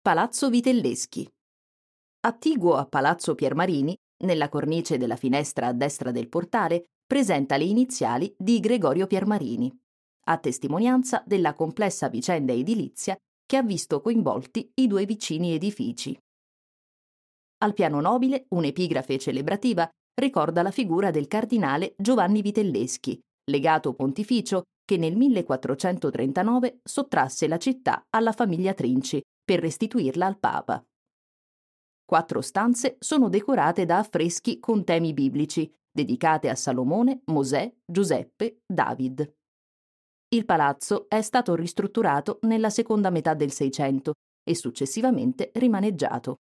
Palazzo Vitelleschi. Attiguo a Palazzo Piermarini, nella cornice della finestra a destra del portale, presenta le iniziali di Gregorio Piermarini, a testimonianza della complessa vicenda edilizia che ha visto coinvolti i due vicini edifici. Al piano nobile, un'epigrafe celebrativa ricorda la figura del cardinale Giovanni Vitelleschi, legato pontificio che nel 1439 sottrasse la città alla famiglia Trinci per restituirla al Papa. 4 stanze sono decorate da affreschi con temi biblici, dedicate a Salomone, Mosè, Giuseppe, David. Il palazzo è stato ristrutturato nella seconda metà del Seicento e successivamente rimaneggiato.